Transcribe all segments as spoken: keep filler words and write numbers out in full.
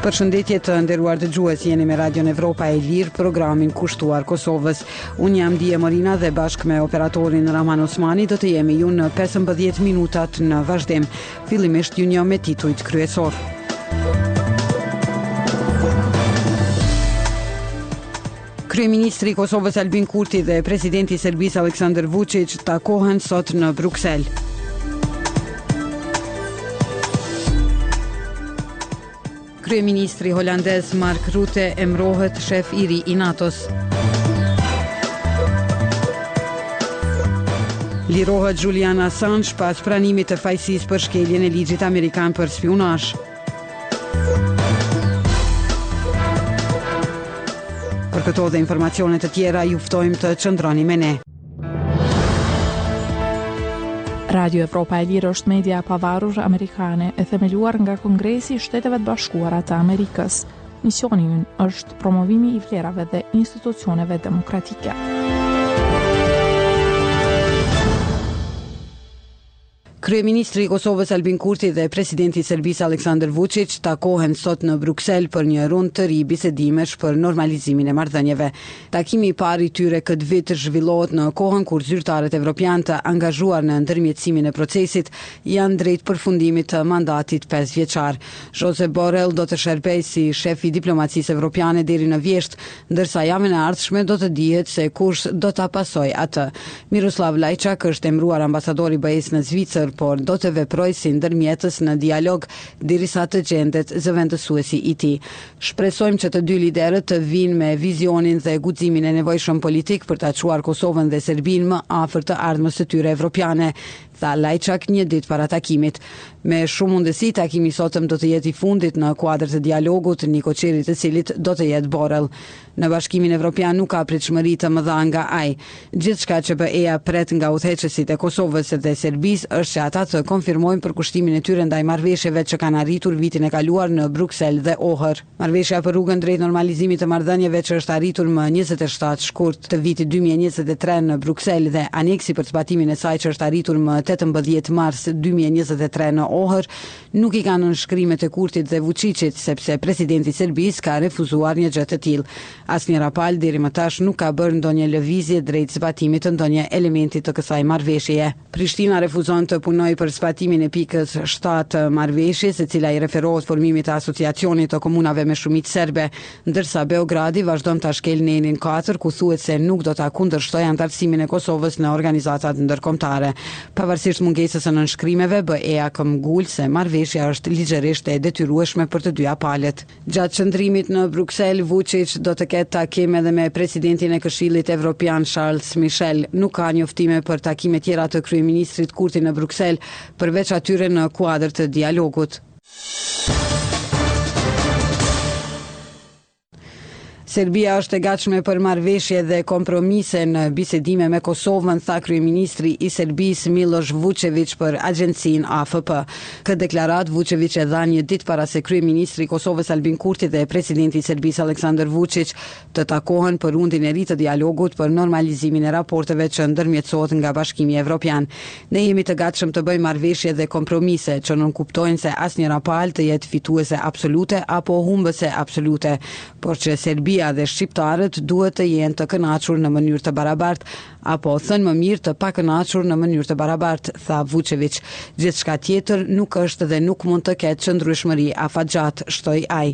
Përshëndetje të nderuar dëgjues, jeni me Radion Evropa e Lirë, programin kushtuar Kosovës. Unë jam Dia Morina dhe bashkë me operatorin Rahman Osmani do të jemi ju në pesëmbëdhjetë minutat në vazhdim. Fillimisht ju njoh me titujt kryesor. Kryeministri i Kosovës Albin Kurti dhe presidenti i Serbisë Aleksandar Vučić takohen sot në Bruksel. Kryeministri holandez Mark Rutte emrohet shef i ri i NATO-s. Lirohet Julian Assange pas pranimit të fajësisë për shkeljen e ligjit amerikan për spionazh. Për këto dhe informacione të tjera ju ftojmë të qëndroni me ne. Radio Evropa e Lirë është media pavarur amerikane e themeluar nga Kongresi i Shteteve të Bashkuara të Amerikës. Misioni i ynë është promovimi i vlerave dhe institucioneve demokratike. Kryeministri i Kosovës Albin Kurti dhe presidenti i Serbisë Aleksandar Vučić takohen sot në Bruksel për një rundë të ri bisedimesh për normalizimin e marrëdhënieve. Takimi i parë i tyre këtë vit zhvillohet në kohën kur zyrtarët evropian të angazhuar në ndërmjetësimin e procesit janë drejt përfundimit të mandatit pesë vjeçar. Josep Borrell do të shërbejë si shef i diplomacisë evropiane deri në vjesht, ndërsa javën e ardhshme do të dihet se kush do ta pasojë atë. Miroslav Lajçak është emëruar ambasador i BE-s në Zvicër, por do të veproj si ndërmjetës në dialog derisa të gjendet zëvendësuesi i tij. Shpresojmë që të dy liderët të vinë me vizionin dhe guximin e nevojshëm politik për ta çuar Kosovën dhe Serbinë më afër të ardhmës së tyre evropiane, tha Lajçak një ditë para takimit. Me shumë mundësi takimi i sotëm do të jetë i fundit në kuadër të dialogut, një koçeri të cilit do të jetë Borrell. Në Bashkimin Evropian nuk ka pritshmëri të mëdha nga ai. Gjithçka që B E-ja pret nga udhëheqësit e Kosovës dhe Serbisë është që ata të konfirmojnë përkushtimin e tyre ndaj marrëveshjeve që kanë arritur vitin e kaluar në Bruksel dhe Ohër. Marrëveshja për rrugën drejt normalizimit të marrëdhënieve që është arritur më njëzet e shtatë shkurt të vitit dy mijë e njëzet e tre në Bruksel dhe aneksi për zbatimin e saj që është arritur më tetëmbëdhjetë mars dy mijë e njëzet e tre në Ohër nuk i kanë nënshkrimet e Kurtit dhe Vučićit sepse presidenti i Serbisë ka refuzuar një gjë të tillë. Asnjë rapal deri më tash nuk ka bërë ndonjë lëvizje drejt zbatimit të ndonjë elementi të kësaj marrëveshjeje. Prishtina refuzon të punojë për zbatimin e pikës shtatë të marrëveshjes, e cila i referohet formimit të asociacionit të komunave me shumicë serbe, ndërsa Beogradi vazhdon ta shkelë nenin katër ku thuhet se nuk do ta kundërshtojë antarësimin e Kosovës në organizatat ndërkombëtare. Pavarësisht mungesës së nënshkrimeve, B E-ja ka ngul se marrëveshja është ligjërisht e detyrueshme për të dyja palët. Gjatë qëndrimit në Bruksel, Vučić do të ketë takim edhe me presidentin e Këshillit Evropian Charles Michel. Nuk ka njoftime për takime tjera të kryeministrit Kurti në Bruksel, përveç atyre në kuadër të dialogut. Serbia është e gatshme për marrëveshje dhe kompromise në bisedime me Kosovën, tha kryeministri i Serbisë Miloš Vučević për agjencinë A F P. Këtë deklarat Vučević e dha një ditë para se kryeministri i Kosovës Albin Kurti dhe presidenti i Serbisë Aleksandar Vučić të takohen për rundin e ri të dialogut për normalizimin e raporteve që ndërmjetësohet nga Bashkimi Evropian. Ne jemi të gatshëm të bëjmë marrëveshje dhe kompromise që nuk kuptojnë se asnjë rapal të jetë fituese absolute apo humbëse absolute, por që Serbia dhe shqiptarët duhet të jenë të kënaqur në mënyrë të barabartë, apo thënë më mirë të pakënaqur në mënyrë të barabartë, tha Vučević. Gjithçka tjetër nuk është dhe nuk mund të ketë qëndrueshmëri afatgjat, shtoi ai.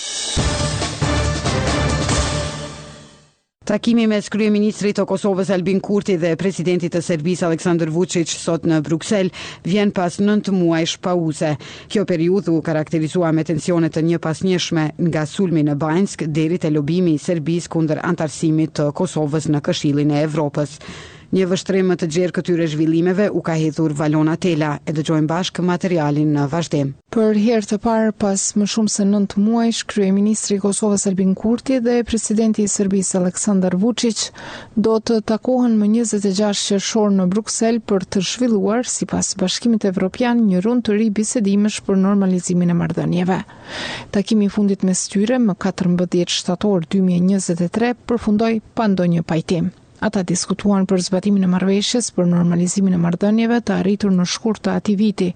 Takimi mes kryeministrit të Kosovës Albin Kurti dhe presidentit të Serbisë Aleksandar Vučić sot në Bruksel vjen pas nëntë muajsh pauze. Kjo periudhë u karakterizua me tensione të njëpasnjëshme nga sulmi në Banjsk deri te lobimi i Serbisë kundër antarësimit të Kosovës në Këshillin e Evropës. Një vështrim më të gjerë këtyre zhvillimeve u ka hedhur Valona Tela. E dëgjojmë bashkë materialin në vazhdim. Për herë të parë pas më shumë se nëntë muajsh, kryeministri i Kosovës Albin Kurti dhe presidenti i Serbisë Aleksandar Vučić do të takohen më njëzet e gjashtë qershor në Bruksel për të zhvilluar, sipas Bashkimit Evropian, një rundë të ri bisedimesh për normalizimin e marrëdhënieve. Takimi i fundit mes tyre më katërmbëdhjetë shtator dy mijë e njëzet e tre përfundoi pa ndonjë pajtim. Ata diskutuan për zbatimin e marrëveshjes për normalizimin e marrëdhënieve të arritur në shkurt të atij viti,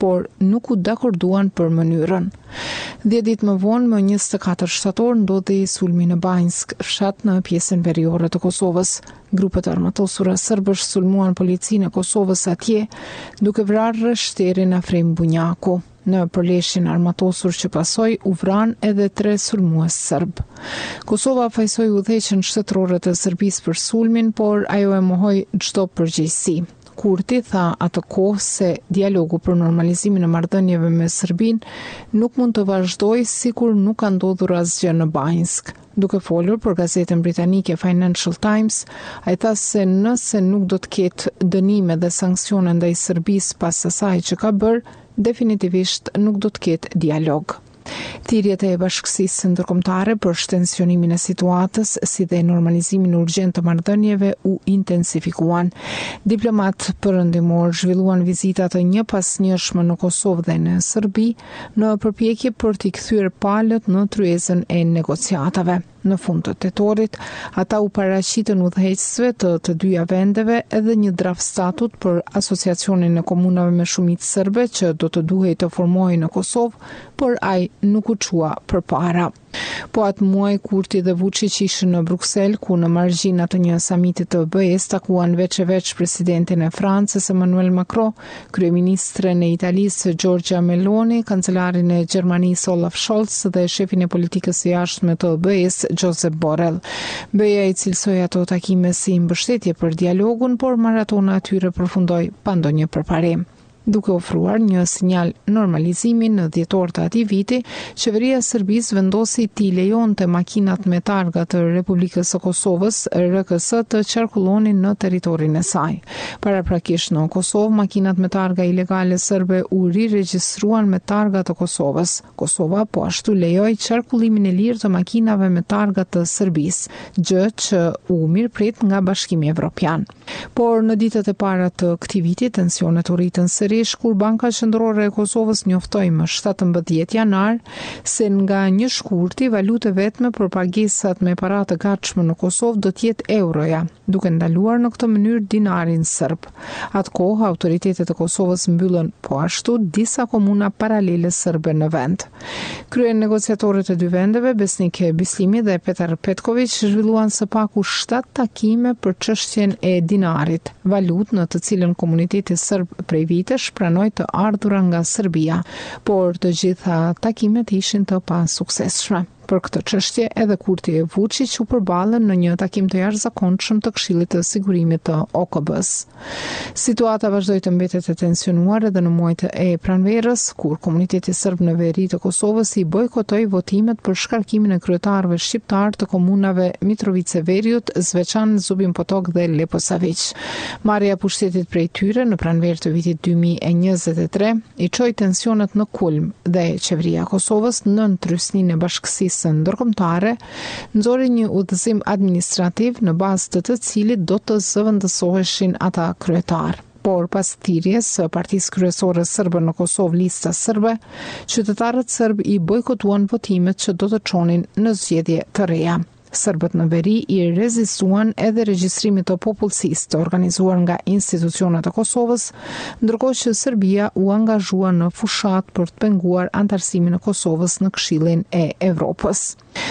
por nuk u dakorduan për mënyrën. Dhjetë ditë më vonë, më njëzet e katër shtator, ndodhi sulmi në Banjsk, fshat në pjesën veriore të Kosovës. Grupet armatosura serbësh sulmuan policinë e Kosovës atje, duke vrarë rreshterin Afrim Bunjaku. Në përleshjen armatosur që pasoi, u vran edhe tre sulmues serb. Kosova fajsoi udhëheqjen shtetërore të Serbisë për sulmin, por ajo e mohoi çdo përgjegjësi. Kurti tha atë kohë se dialogu për normalizimin e marrëdhënieve me Serbinë nuk mund të vazhdojë sikur nuk ka ndodhur asgjë në Banjsk. Duke folur për gazetën britanike Financial Times, ai tha se nëse nuk do të ketë dënime dhe sanksione ndaj Serbisë pas asaj që ka bërë, definitivisht nuk do të ketë dialog. Thirrjet e bashkësisë ndërkombëtare për shtensionimin e situatës si dhe normalizimin urgjent të marrëdhënieve u intensifikuan. Diplomat perëndimor zhvilluan vizita të njëpasnjëshme në Kosovë dhe në Serbi në përpjekje për t'i kthyer palët në tryezën e negociatave. Në fund të tetorit, ata u paraqitën udhëheqësve të të dyja vendeve edhe një draft statut për asociacionin e komunave me shumicë serbe që do të duhej të formohej në Kosovë, por ai nuk u çua përpara. Po atë muaj Kurti dhe Vučić ishin në Bruksel, ku në margjina të një samiti të B E S takuan veç e veç presidentin e Francës Emmanuel Macron, kryeministren e Italisë Giorgia Meloni, kancelarin e Gjermanisë Olaf Scholz dhe shefin e politikës së jashtme të B E S Josep Borrell. B E A i cilësoi ato takime si mbështetje për dialogun, por maratona e tyre përfundoi pa ndonjë përparim. Duke ofruar një sinjal normalizimi në dhjetor të atij viti, qeveria e Serbisë vendosi t'i lejonte makinat me targa të Republikës së Kosovës R K S të qarkullonin në territorin e saj. Paraprakisht në Kosovë, makinat me targa ilegale serbe u riregjistruan me targa të Kosovës. Kosova po ashtu lejoi qarkullimin e lirë të makinave me targa të Serbisë, gjë që u mirëprit nga Bashkimi Evropian. Por në ditët e para të këtij viti, tensionet u rritën sërish kur Banka Qendrore e Kosovës njoftoi më shtatëmbëdhjetë janar se nga një shkurti valutë vetme për pagesat me para të gatshme në Kosovë do të jetë euroja, duke ndaluar në këtë mënyrë dinarin serb. Atë kohë autoritetet e Kosovës mbyllën po ashtu disa komuna paralele serbe në vend. Krye negociatorët e dy vendeve, Besnike Bislimi dhe Petar Petković, zhvilluan së paku shtatë takime për çështjen e dinarit, valutë në të cilën komuniteti serb prej vitesh pranoi të ardhura nga Serbia, por të gjitha takimet ishin të pasuksesshme. Për këtë çështje, edhe Kurti e Vučić u përballën në një takim të jashtëzakonshëm të Këshillit të Sigurimit të O K B-s. Situata vazhdoi të mbetet e tensionuar edhe në muajt e pranverës, kur komuniteti serb në veri të Kosovës i bojkotoi votimet për shkarkimin e kryetarëve shqiptar të komunave Mitrovica Veriut, Zvečan, Zubin Potok dhe Leposavić. Marrja e pushtetit prej tyre në pranverë të vitit dy mijë e njëzet e tre i çoi tensionet në kulm dhe qeveria e Kosovës nën trysninë e bashkësisë ndërkombëtare nxori një udhëzim administrativ në bazë të të cilit do të zëvendësoheshin ata kryetar. Por pas thirrjes së Partisë Kryesore Serbe në Kosovë, Lista Serbe, qytetarët serb i bojkotuan votimet që do të çonin në zgjedhje të reja. Serbët në veri i rezistuan edhe regjistrimit të popullsisë të organizuar nga institucionet e Kosovës, ndërkohë që Serbia u angazhua në fushat për të penguar antarësimin e Kosovës në Këshillin e Evropës.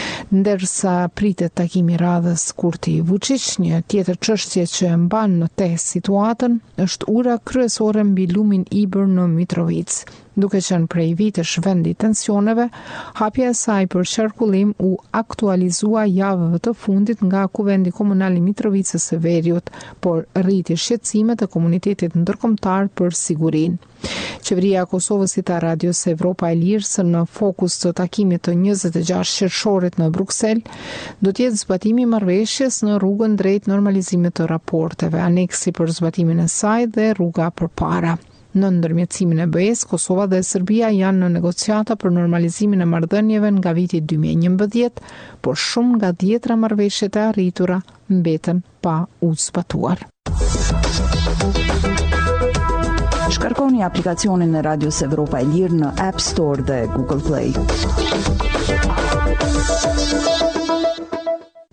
Ndërsa pritet takimi i radhës Kurti Vučić, një tjetër çështje që e mban në te situatën është ura kryesore mbi lumin Ibër në Mitrovic. Duke qenë prej vitesh vend i tensioneve, hapja e saj për qarkullim u aktualizua javëve të fundit nga Kuvendi Komunal i Mitrovicës së Veriut, por rriti shqetësimet e komunitetit ndërkombëtar për sigurinë. Qeveria e Kosovës i tha Radios Evropa e Lirë se në fokus të takimit të njëzet e gjashtë qershorit në Bruksel do të jetë zbatimi i marrëveshjes në rrugën drejt normalizimit të raporteve, aneksi për zbatimin e saj dhe rruga përpara. Në ndërmjetësimin e B E S, Kosova dhe Serbia janë në negociata për normalizimin e marrëdhënieve nga viti dy mijë e njëmbëdhjetë, por shumë nga dhjetra marrëveshjet e arritura mbeten pa u zbatuar. Shkarkoni aplikacionin e Radios Evropa e Lirë në App Store dhe Google Play.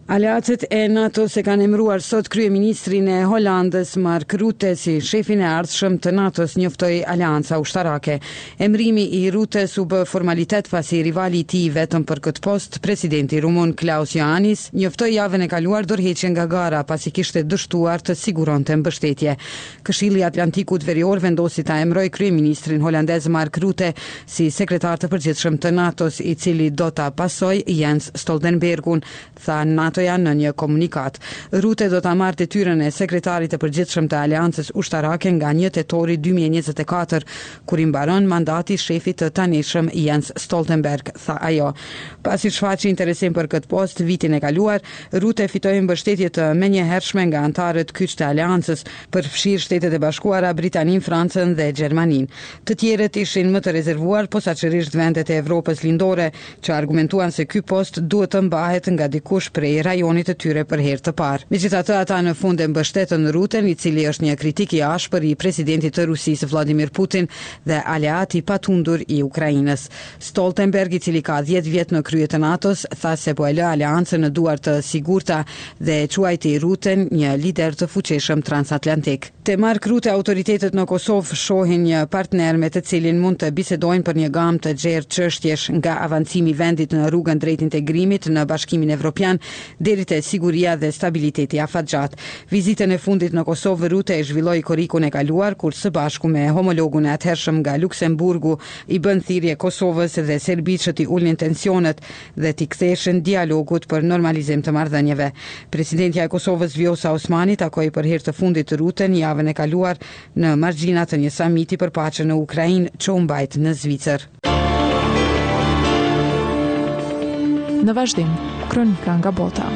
Aleatët e NATO-s e kanë emëruar sot kryeministrin e Hollandës Mark Rutte si shefin e ardhshëm të NATO-s, njoftoi Aleanca Ushtarake. Emrimi i Ruttes u bë formalitet pasi rivali i tij vetëm për këtë post, presidenti rumun Klaus Iohannis, njoftoi javën e kaluar dorëheqjen nga gara pasi kishte dështuar të siguronte mbështetje. Këshilli i Atlantikut Verior vendosi ta emërojë kryeministrin holandez Mark Rutte si sekretar të përgjithshëm të NATO-s, i cili do ta pasojë Jens Stoltenbergun, tha NATO janë në një komunikat. Rutte do ta marrë detyrën e sekretarit të përgjithshëm të Aleancës Ushtarake nga një tetori dy mijë e njëzet e katër, kur i mbaron mandati shefit të tanishëm Jens Stoltenberg, tha ajo. Pasi shfaqi interesim për këtë post vitin e kaluar, Rutte fitoi mbështetje të menjëhershme nga antarët kyç të Aleancës, përfshirë Shtetet e Bashkuara, Britaninë, Francën dhe Gjermaninë. Të tjerët ishin më të rezervuar, posaçërisht vendet e Evropës lindore, që argumentuan se ky post duhet të mbahet nga dikush prej rajonit të tyre për herë të parë. Megjithatë, ata në fund e mbështetën Rutten, i cili është një kritik i ashpër i presidentit të Rusisë Vladimir Putin dhe aleat i patundur i Ukrainës. Stoltenberg, i cili ka dhjetë vjet në krye të NATO-s, tha se po e lë aleancën në duar të sigurta dhe e quajti Rutten një lider të fuqishëm transatlantik. Te Mark Rutte, autoritetet në Kosovë shohin një partner me të cilin mund të bisedojnë për një gamë të gjerë çështjesh, nga avancimi i vendit në rrugën drejt integrimit në Bashkimin Evropian deri te siguria dhe stabiliteti afatgjat. Vizitën e fundit në Kosovë, Rutte e zhvilloi korrikun e kaluar, kur së bashku me homologun e atëhershëm nga Luksemburgu i bën thirrje Kosovës dhe Serbisë që t'i ulnin tensionet dhe t'i ktheshin dialogut për normalizim të marrëdhënieve. Presidentja e Kosovës Vjosa Osmani takoi për herë të fundit Rutten javën e kaluar në margjina të një samiti për paqen në Ukrainë që u mbajt në Zvicër. Në vazhdim, kronika nga bota.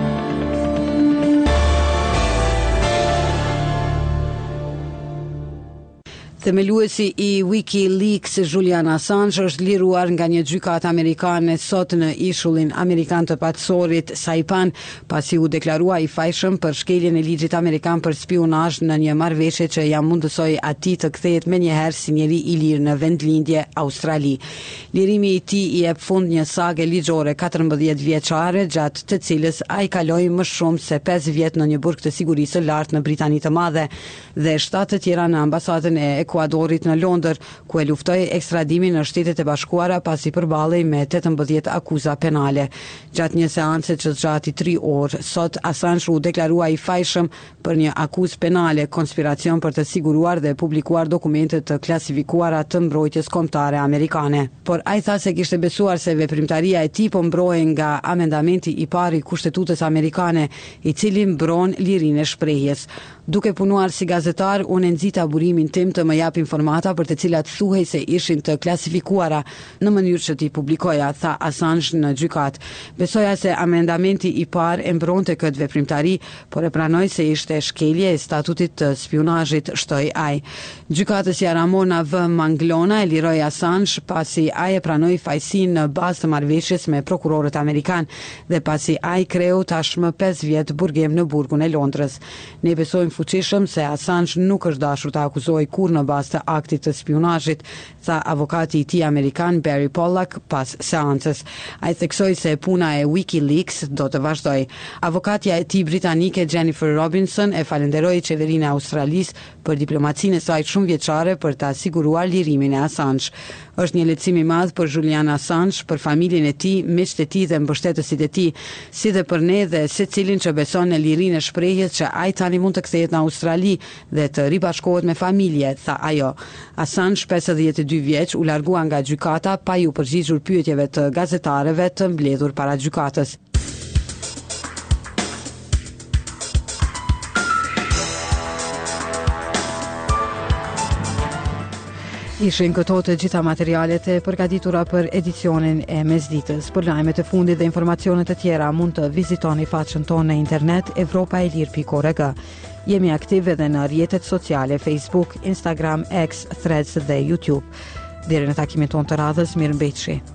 Themeluesi i WikiLeaks Julian Assange është liruar nga një gjykatë amerikane sot në ishullin amerikan të patësorit Saipan, pasi u deklarua i fajshëm për shkeljen e ligjit amerikan për spionazh në një marrëveshje që ja mundësoi atij të kthehet menjëherë si njeri i lirë në vendlindje Australi. Lirimi i tij i jep fund një sage ligjore katërmbëdhjetë vjeçare, gjatë të cilës ai kaloi më shumë se pesë vjet në një burg të sigurisë së lartë në Britani të Madhe dhe shtatë të tjera në ambasadën e Ekuadorit në Londër, ku e luftoi ekstradimin në Shtetet e Bashkuara pasi përballej me tetëmbëdhjetë akuza penale. Gjatë një seance që zgjati tri orë, sot Assange u deklarua i fajshëm për një akuzë penale, konspiracion për të siguruar dhe publikuar dokumente të klasifikuara të mbrojtjes kombëtare amerikane. Por ai tha se kishte besuar se veprimtaria e tij po mbrohej nga amendamenti i parë i Kushtetutës amerikane, i cili mbron lirinë e shprehjes. Duke punuar si gazetar, unë nxita burimin tim të më jap informata për të cilat thuhej se ishin të klasifikuara në mënyrë që t'i publikoja, tha Assange në gjykat. Besoja se amendamenti i parë e mbronte këtë veprimtari, por e pranoj se ishte shkelje e statutit të spionazhit, shtoi ai. Gjykatësja Ramona V. Manglona e liroi Assange pasi ai e pranoi fajsinë në bazë të marrëveshjes me prokurorët amerikan dhe pasi ai kreu tashmë pesë vjet burgim në burgun e Londrës. Ne besojmë fuqishëm se Assange nuk është dashur të akuzojë kur në bazë të aktit të spionazhit, tha avokati i tij amerikan Barry Pollack pas seancës. Ai theksoi se puna e WikiLeaks do të vazhdojë. Avokatja e tij britanike Jennifer Robinson e falenderoi qeverinë e Australisë për diplomacinë e saj shumë vjeçare për ta siguruar lirimin e Assange. Është një lehtësim i madh për Julian Assange, për familjen e tij, miqtë e tij dhe mbështetësit e tij, si dhe për ne dhe secilin që beson në lirinë e shprehjes që ai tani mund të kthehet në Australi dhe të ribashkohet me familje, tha ajo. Assange, pesëdhjetë e dy vjeç, u largua nga gjykata pa ju përgjigjur pyetjeve të gazetarëve të mbledhur para gjykatës. Ishin këto të gjitha materialet e përgatitura për edicionin e mesditës. Për lajmet e fundit dhe informacionet e tjera mund të vizitoni faqen tonë në internet evropa e lirë pikë org. Jemi aktive edhe në rrjetet sociale Facebook, Instagram, X, Threads dhe YouTube. Deri në takimin tonë të radhës, mirëmbëjtje.